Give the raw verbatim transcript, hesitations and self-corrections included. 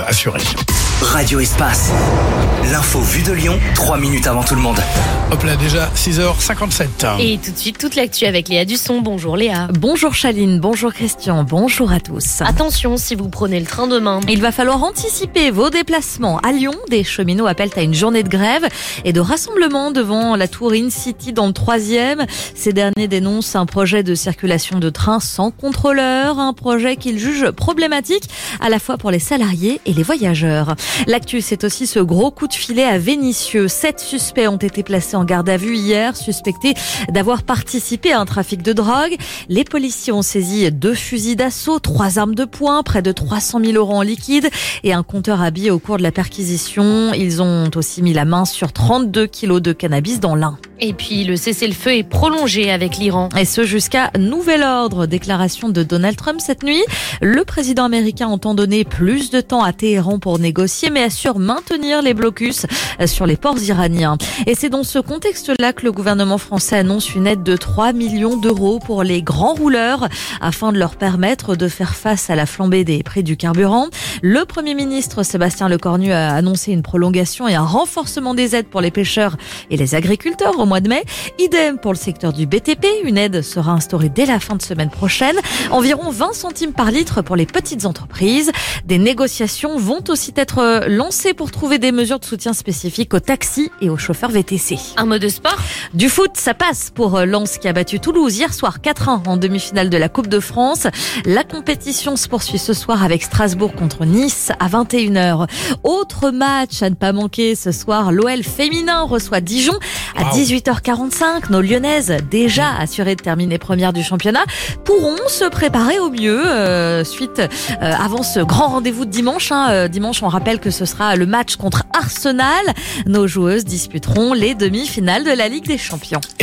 assuré. Radio Espace. L'info vue de Lyon, trois minutes avant tout le monde. Hop là, déjà six heures cinquante-sept. Et tout de suite, toute l'actu avec Léa Dusson. Bonjour Léa. Bonjour Chaline, bonjour Christian, bonjour à tous. Attention si vous prenez le train demain. Il va falloir anticiper vos déplacements. À Lyon, des cheminots appellent à une journée de grève et de rassemblement devant la tour InCity dans le troisième. Ces derniers dénoncent un projet de circulation de train sans contrôleur, un projet qu'ils jugent problématique à la fois pour les salariés et les voyageurs. L'actu, c'est aussi ce gros coup de filet à Vénissieux. Sept suspects ont été placés en garde à vue hier, suspectés d'avoir participé à un trafic de drogue. Les policiers ont saisi deux fusils d'assaut, trois armes de poing, près de trois cent mille euros en liquide et un compteur à billets au cours de la perquisition. Ils ont aussi mis la main sur trente-deux kilos de cannabis dans l'Ain. Et puis le cessez-le-feu est prolongé avec l'Iran. Et ce jusqu'à nouvel ordre. Déclaration de Donald Trump cette nuit. Le président américain entend donner plus de temps à Téhéran pour négocier, mais assure maintenir les blocus sur les ports iraniens. Et c'est dans ce contexte-là que le gouvernement français annonce une aide de trois millions d'euros pour les grands rouleurs afin de leur permettre de faire face à la flambée des prix du carburant. Le Premier ministre Sébastien Lecornu a annoncé une prolongation et un renforcement des aides pour les pêcheurs et les agriculteurs au mois de mai. Idem pour le secteur du B T P. Une aide sera instaurée dès la fin de semaine prochaine. Environ vingt centimes par litre pour les petites entreprises. Des négociations vont aussi être lancées pour trouver des mesures de soutien spécifiques aux taxis et aux chauffeurs V T C. Un mot de sport ? Du foot, ça passe pour Lens qui a battu Toulouse hier soir quatre un en demi-finale de la Coupe de France. La compétition se poursuit ce soir avec Strasbourg contre Nice à vingt et une heures. Autre match à ne pas manquer ce soir, l'O L féminin reçoit Dijon à Wow. dix-huit heures quarante-cinq. Nos Lyonnaises, déjà assurées de terminer première du championnat, pourront se préparer au mieux euh, suite euh, avant ce grand rendez-vous de dimanche. Hein. Euh, dimanche, on rappelle que ce sera le match contre Arsenal. Nos joueuses disputeront les demi-finales de la Ligue des Champions.